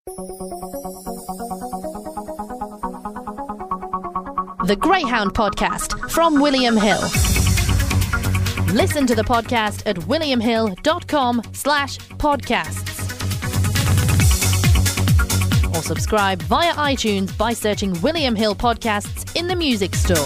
The Greyhound Podcast from William Hill. Listen to the podcast at williamhill.com/podcasts. Or subscribe via iTunes by searching William Hill Podcasts in the music store.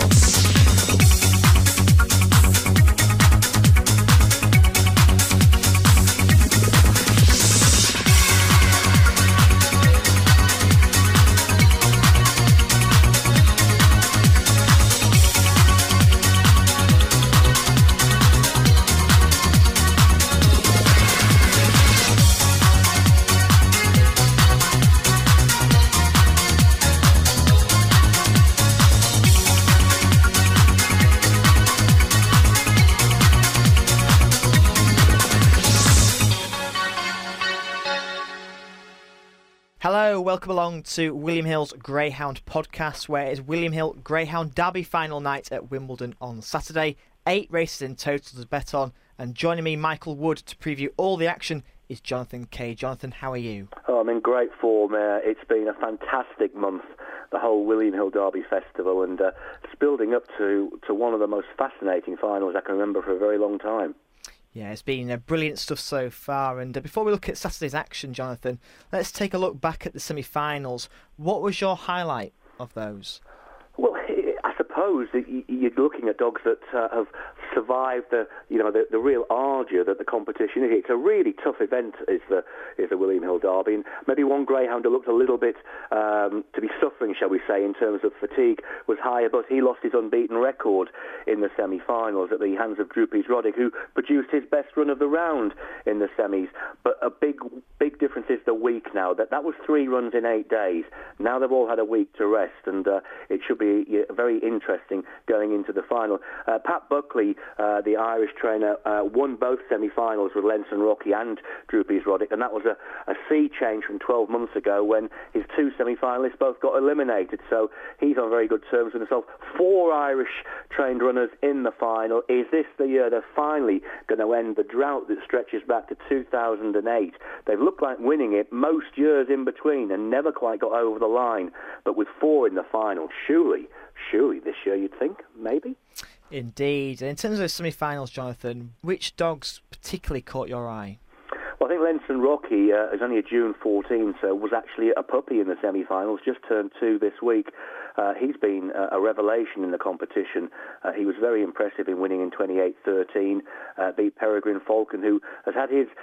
Hello, welcome along to William Hill's Greyhound Podcast, where it's William Hill Greyhound Derby final night at Wimbledon on Saturday. 8 races in total to bet on, and joining me, Michael Wood, to preview all the action is Jonathan Kay. Jonathan, how are you? Oh, I'm in great form. It's been a fantastic month, the whole William Hill Derby Festival, and it's building up to one of the most fascinating finals I can remember for a very long time. Yeah, it's been brilliant stuff so far. And before we look at Saturday's action, Jonathan, let's take a look back at the semi-finals. What was your highlight of those? Well, I suppose that you're looking at dogs that have survived the real ardour that the competition is. It's a really tough event, is the William Hill Derby, and maybe one greyhound who looked a little bit to be suffering, shall we say, in terms of fatigue was higher, but he lost his unbeaten record in the semi-finals at the hands of Drupes Roddick, who produced his best run of the round in the semis. But a big difference is the week now. That was 3 runs in 8 days. Now they've all had a week to rest, and it should be very interesting going into the final. Pat Buckley, the Irish trainer, won both semi-finals with Lenson Rocky and Drupes Roddick, and that was a sea change from 12 months ago when his 2 semi-finalists both got eliminated. So he's on very good terms with himself. 4 Irish-trained runners in the final. Is this the year they're finally going to end the drought that stretches back to 2008? They've looked like winning it most years in between and never quite got over the line. But with 4 in the final, surely this year you'd think, maybe? Indeed. In terms of the semi-finals, Jonathan, which dogs particularly caught your eye? Well, I think Lenson Rocky is only a June 14, so was actually a puppy in the semi-finals, just turned 2 this week. He's been a revelation in the competition. He was very impressive in winning in 28-13, beat Peregrine Falcon, who has had his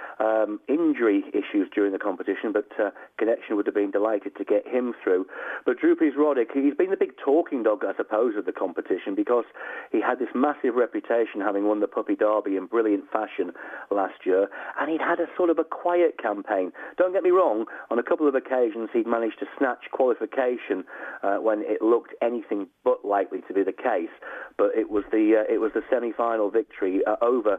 injury issues during the competition, but Connection would have been delighted to get him through. But Drupes Roddick, he's been the big talking dog, I suppose, of the competition, because he had this massive reputation having won the Puppy Derby in brilliant fashion last year, and he'd had a sort of a quiet campaign. Don't get me wrong, on a couple of occasions he'd managed to snatch qualification when it looked anything but likely to be the case, but it was the semi-final victory over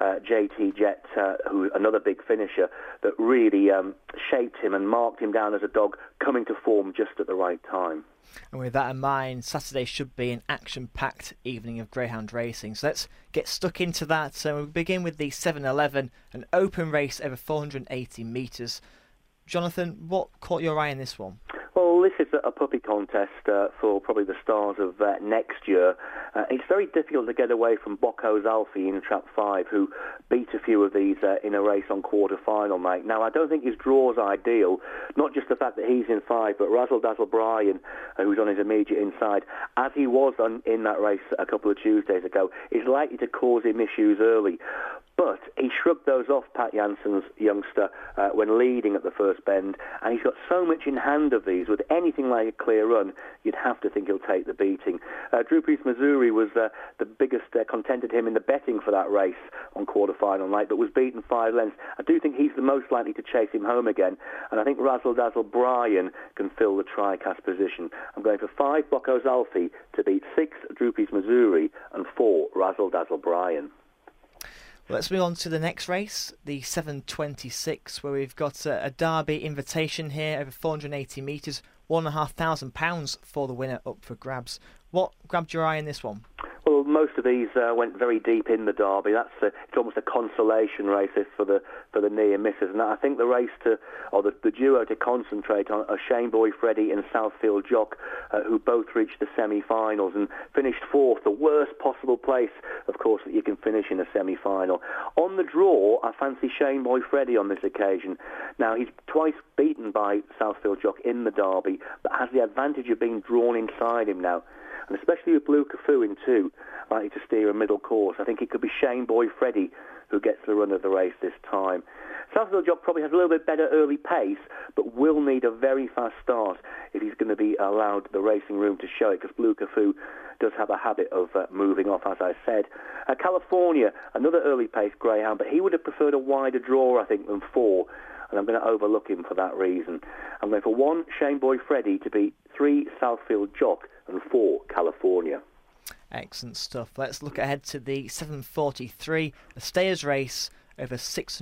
JT Jet, who another big finisher, that really shaped him and marked him down as a dog coming to form just at the right time. And with that in mind, Saturday should be an action-packed evening of greyhound racing. So let's get stuck into that. So we'll begin with the 7-11, an open race over 480 metres. Jonathan, what caught your eye in this one? Well, this is a puppy contest for probably the stars of next year. It's very difficult to get away from Bocco's Alfie in Trap 5, who beat a few of these in a race on quarter-final night. Now, I don't think his draw's ideal, not just the fact that he's in 5, but Razzle Dazzle Brian, who's on his immediate inside, as he was in that race a couple of Tuesdays ago, is likely to cause him issues early. But he shrugged those off, Pat Jansen's youngster, when leading at the first bend, and he's got so much in hand of these. With anything like a clear run, you'd have to think he'll take the beating. Drupes Missouri was the biggest contender to him in the betting for that race on quarter-final night, but was beaten 5 lengths. I do think he's the most likely to chase him home again, and I think Razzle Dazzle Brian can fill the tri-cast position. I'm going for 5 Bocco's Alfie to beat 6 Drupes Missouri and 4 Razzle Dazzle Brian. Let's move on to the next race, the 726, where we've got a Derby invitation here over 480 metres, £1,500 for the winner up for grabs. What grabbed your eye in this one? Well, most of these went very deep in the Derby. It's almost a consolation race for the near misses. And I think the duo to concentrate on are Shane Boy Freddy and Southfield Jock, who both reached the semi-finals and finished fourth, the worst possible place, of course, that you can finish in a semi-final. On the draw, I fancy Shane Boy Freddy on this occasion. Now, he's twice beaten by Southfield Jock in the Derby, but has the advantage of being drawn inside him now. And especially with Blue Cafu in two, likely to steer a middle course, I think it could be Shane Boy Freddy who gets the run of the race this time. Southfield Jock probably has a little bit better early pace, but will need a very fast start if he's going to be allowed the racing room to show it, because Blue Cafu does have a habit of moving off, as I said. California, another early pace greyhound, but he would have preferred a wider draw, I think, than 4, and I'm going to overlook him for that reason. I'm going for 1, Shane Boy Freddy, to beat 3, Southfield Jock, and 4, California. Excellent stuff. Let's look ahead to the 7:43, the Stayers race over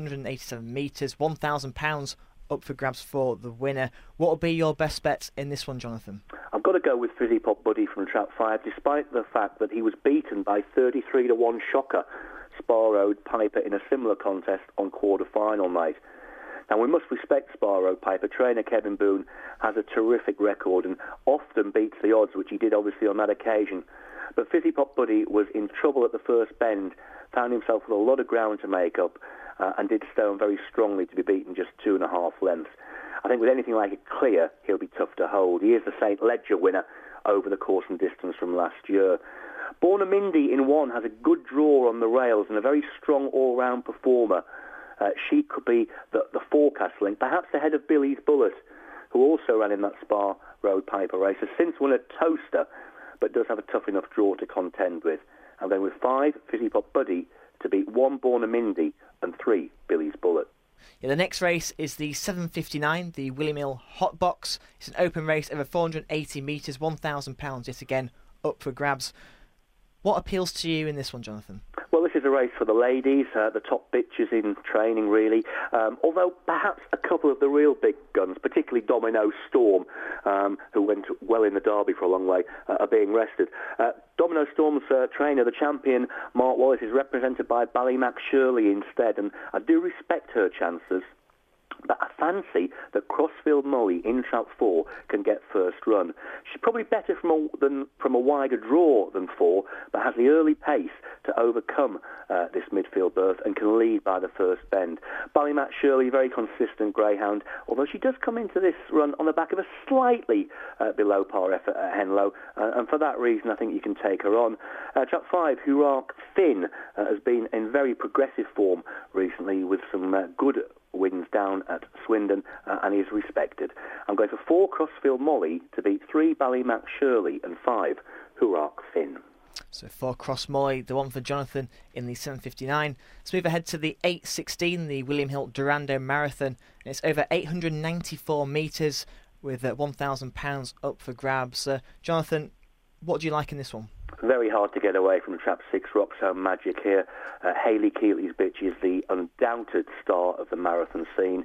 687 metres, £1,000 up for grabs for the winner. What will be your best bet in this one, Jonathan? I've got to go with Fizzy Pop Buddy from Trap 5, despite the fact that he was beaten by 33-1 shocker Spa Road Piper in a similar contest on quarter-final night. Now, we must respect Spa Road Piper. Trainer Kevin Boone has a terrific record and often beats the odds, which he did obviously on that occasion. But Fizzy Pop Buddy was in trouble at the first bend, found himself with a lot of ground to make up, and did stone very strongly to be beaten just 2.5 lengths. I think with anything like it clear, he'll be tough to hold. He is the St. Ledger winner over the course and distance from last year. Bornamindy in 1 has a good draw on the rails and a very strong all-round performer. She could be the forecast link, perhaps ahead of Billy's Bullet, who also ran in that Spa Road Piper race, has since won at Toaster, but does have a tough enough draw to contend with. And then with 5, Fizzy Pop Buddy to beat 1, Bornamindy, and 3, Billy's Bullet. Yeah, the next race is the 7:59, the William Hill Hot Box. It's an open race over 480 metres, £1,000 yet again up for grabs. What appeals to you in this one, Jonathan? Well, this is a race for the ladies, the top bitches in training, really. Although perhaps a couple of the real big guns, particularly Domino Storm, who went well in the Derby for a long way, are being rested. Domino Storm's trainer, the champion, Mark Wallace, is represented by Ballymac Shirley instead, and I do respect her chances. But I fancy that Crossfield Molly in Trap 4 can get first run. She's probably better from a wider draw than 4, but has the early pace to overcome this midfield berth and can lead by the first bend. Ballymac Shirley, very consistent greyhound, although she does come into this run on the back of a slightly below par effort at Henlow, and for that reason I think you can take her on. Trap 5, Hurark Finn, has been in very progressive form recently with some good wins down at Swindon, and is respected. I'm going for 4, Crossfield Molly to beat 3, Ballymac Shirley, and 5, Hurark Finn. So 4, Cross Molly, the one for Jonathan in the 7:59. Let's move ahead to the 8:16, the William Hill Durando Marathon. It's over 894 metres with £1,000 up for grabs. Jonathan, what do you like in this one? Very hard to get away from Trap 6, Roxanne Magic here. Hayley Keeley's bitch is the undoubted star of the marathon scene.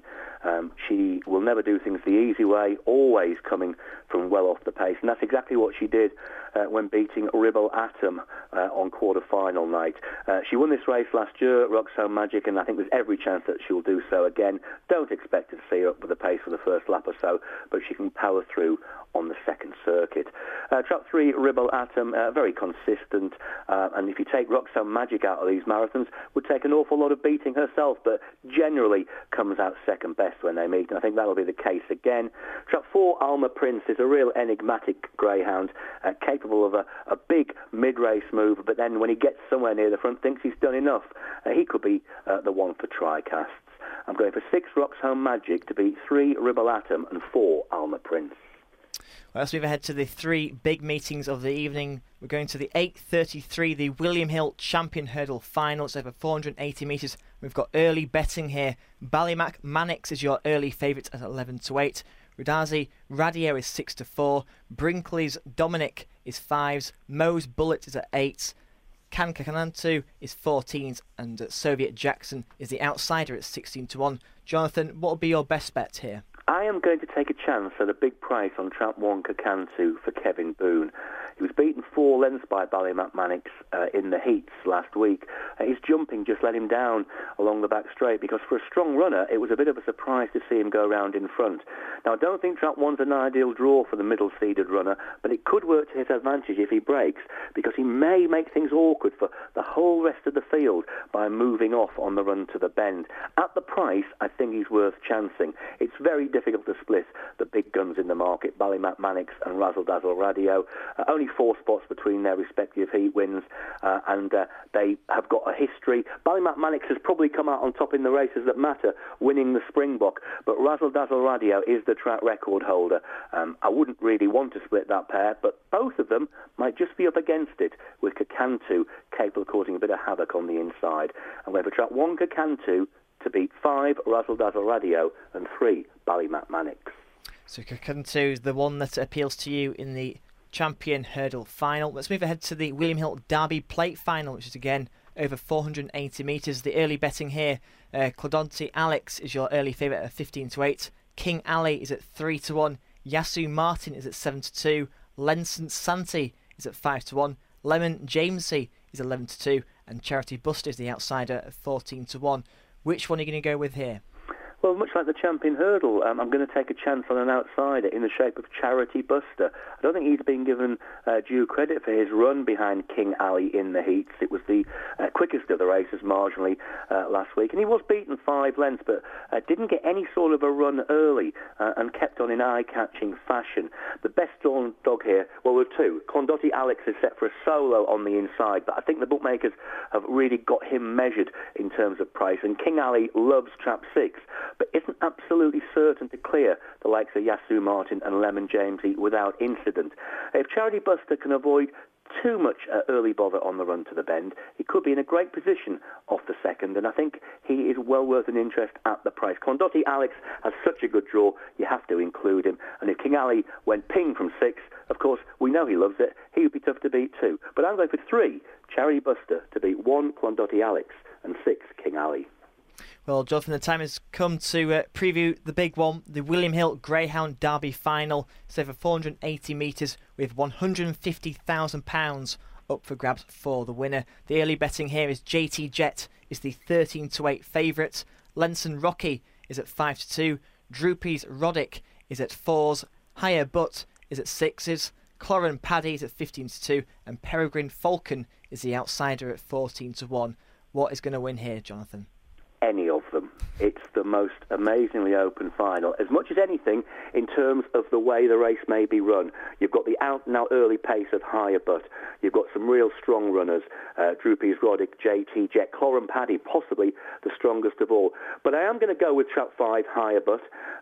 She will never do things the easy way, always coming from well off the pace. And that's exactly what she did when beating Ribble Atom on quarter-final night. She won this race last year, Roxanne Magic, and I think there's every chance that she'll do so again. Don't expect to see her up with the pace for the first lap or so, but she can power through on the second circuit. Trap 3, Ribble Atom, very consistent, and if you take Roxanne Magic out of these marathons, would take an awful lot of beating herself, but generally comes out second best when they meet, and I think that'll be the case again. Trap 4, Alma Prince, is a real enigmatic greyhound, capable of a big mid-race move, but then when he gets somewhere near the front, thinks he's done enough. He could be the one for try-casts. I'm going for 6, Roxanne Magic to beat 3, Ribble Atom, and 4, Alma Prince. Well, let's move ahead to the 3 big meetings of the evening. We're going to the 8:33, the William Hill Champion Hurdle Final. It's over 480 metres. We've got early betting here. Ballymac Mannix is your early favourite at 11-8. Rudazi Radio is 6-4. Brinkley's Dominic is 5s. Moe's Bullet is at 8s. Kankakanantu is 14s. And Soviet Jackson is the outsider at 16-1. Jonathan, what will be your best bet here? I am going to take a chance at a big price on Trap 1 Kakantu for Kevin Boone. He was beaten 4 lengths by Ballymacmannix in the heats last week. His jumping just let him down along the back straight because for a strong runner, it was a bit of a surprise to see him go round in front. Now, I don't think Trap 1's an ideal draw for the middle-seeded runner, but it could work to his advantage if he breaks because he may make things awkward for the whole rest of the field by moving off on the run to the bend. At the price, I think he's worth chancing. It's very difficult to split the big guns in the market, Ballymacmannix and Razzle Dazzle Radio. Only 4 spots between their respective heat wins, and they have got a history. Ballymacmannix has probably come out on top in the races that matter, winning the Springbok, but Razzle Dazzle Radio is the track record holder. I wouldn't really want to split that pair, but both of them might just be up against it, with Kakantu capable of causing a bit of havoc on the inside. And we're for Trap 1 Kakantu to beat 5 Razzle Dazzle Radio and 3 Ballymacmannix. So Kakantu is the one that appeals to you in the Champion Hurdle Final. Let's move ahead to the William Hill Derby Plate Final, which is again over 480 metres. The early betting here, Clodonti Alex is your early favourite at 15-8. King Ali is at 3-1. Yasu Martin is at 7-2. Lenson Santi is at 5-1. Lemon Jamesy is 11-2. And Charity Buster is the outsider at 14-1. Which one are you going to go with here? Well, much like the Champion Hurdle, I'm going to take a chance on an outsider in the shape of Charity Buster. I don't think he's been given due credit for his run behind King Ali in the heats. It was the quickest of the races marginally last week, and he was beaten 5 lengths, but didn't get any sort of a run early and kept on in eye-catching fashion. The best drawn dog here, well, there were 2. Clondotti Alex is set for a solo on the inside, but I think the bookmakers have really got him measured in terms of price, and King Ali loves Trap 6. But isn't absolutely certain to clear the likes of Yasu Martin and Lemon Jamesy without incident. If Charity Buster can avoid too much early bother on the run to the bend, he could be in a great position off the second, and I think he is well worth an interest at the price. Clondotti Alex has such a good draw, you have to include him, and if King Ali went ping from 6, of course, we know he loves it, he would be tough to beat too. But I'm going for 3, Charity Buster, to beat 1, Clondotti Alex, and 6, King Ali. Well, Jonathan, the time has come to preview the big one, the William Hill Greyhound Derby Final. It's over 480 metres with £150,000 up for grabs for the winner. The early betting here is JT Jet is the 13-8 favourite. Lenson Rocky is at 5-2. Droopy's Roddick is at 4s. Higher Butt is at 6s. Cloran Paddy is at 15-2. And Peregrine Falcon is the outsider at 14-1. What is going to win here, Jonathan? Any of them. It's the most amazingly open final. As much as anything, in terms of the way the race may be run, you've got the out-and-out early pace of Higher Butt. You've got some real strong runners, Droopy's Roddick, JT Jet, Cloran Paddy, possibly the strongest of all. But I am going to go with Trap 5, Higher Butt.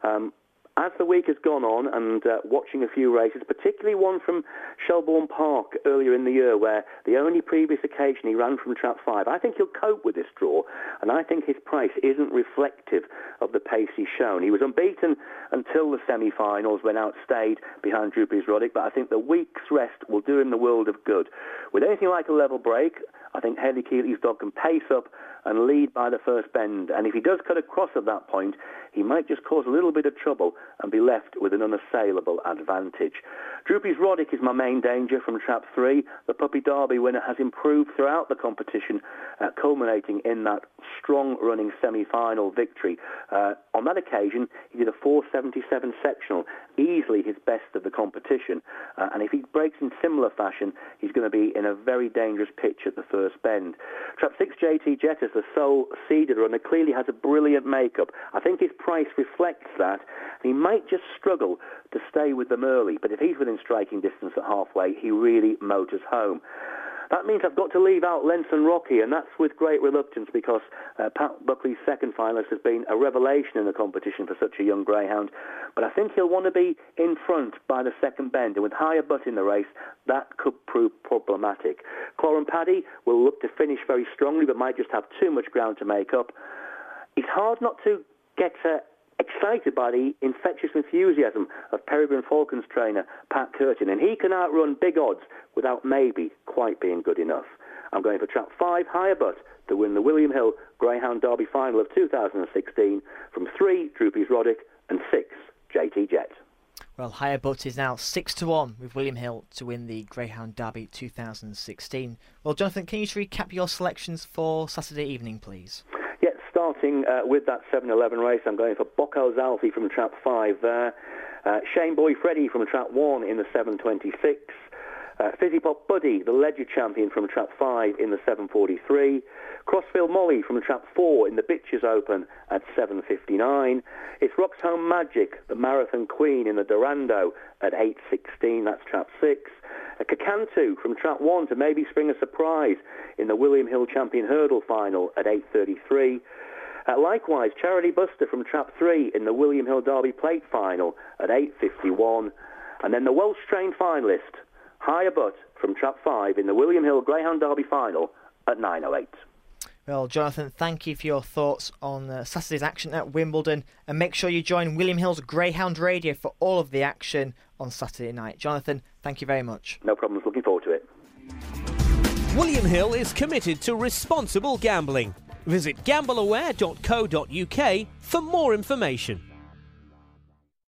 As the week has gone on and watching a few races, particularly one from Shelbourne Park earlier in the year where the only previous occasion he ran from Trap 5, I think he'll cope with this draw, and I think his price isn't reflective of the pace he's shown. He was unbeaten until the semi-finals when outstayed behind Droopy's Roddick, but I think the week's rest will do him the world of good. With anything like a level break, I think Haley Keeley's dog can pace up and lead by the first bend, and if he does cut across at that point, he might just cause a little bit of trouble and be left with an unassailable advantage. Droopy's Roddick is my main danger from Trap 3. The Puppy Derby winner has improved throughout the competition, culminating in that strong-running semi-final victory. On that occasion, he did a 4.77 sectional, easily his best of the competition, and if he breaks in similar fashion, he's going to be in a very dangerous pitch at the first bend. Trap 6 JT Jet, as the sole seeded runner, clearly has a brilliant makeup. I think his price reflects that. He might just struggle to stay with them early, but if he's within striking distance at halfway, he really motors home. That means I've got to leave out Lenson Rocky, and that's with great reluctance because Pat Buckley's second finalist has been a revelation in the competition for such a young greyhound. But I think he'll want to be in front by the second bend, and with Higher Butt in the race, that could prove problematic. Cloran Paddy will look to finish very strongly, but might just have too much ground to make up. It's hard not to get excited by the infectious enthusiasm of Peregrine Falcon's trainer, Pat Curtin, and he can outrun big odds without maybe quite being good enough. I'm going for Trap 5, Higher Butt, to win the William Hill Greyhound Derby Final of 2016 from 3, Droopy's Roddick, and 6, JT Jet. Well, Higher Butt is now 6-1 with William Hill to win the Greyhound Derby 2016. Well, Jonathan, can you just recap your selections for Saturday evening, please? Yeah, starting with that 7-11 race, I'm going for Bocco Zalfi from trap 5 there. Shane Boy Freddy from trap 1 in the 7.26. Fizzy Pop Buddy, the Ledger champion, from trap 5 in the 7.43. Crossfield Molly from trap 4 in the Bitches Open at 7.59. It's Roxholm Magic, the Marathon Queen, in the Durando at 8.16. That's trap 6. Kakantu from trap 1 to maybe spring a surprise in the William Hill Champion Hurdle Final at 8.33. Likewise, Charity Buster from trap 3 in the William Hill Derby Plate Final at 8.51. And then the Welsh Train finalist, Higher Butt from trap 5 in the William Hill Greyhound Derby Final at 9.08. Well, Jonathan, thank you for your thoughts on Saturday's action at Wimbledon, and make sure you join William Hill's Greyhound Radio for all of the action on Saturday night. Jonathan, thank you very much. No problems, looking forward to it. William Hill is committed to responsible gambling. Visit gambleaware.co.uk for more information.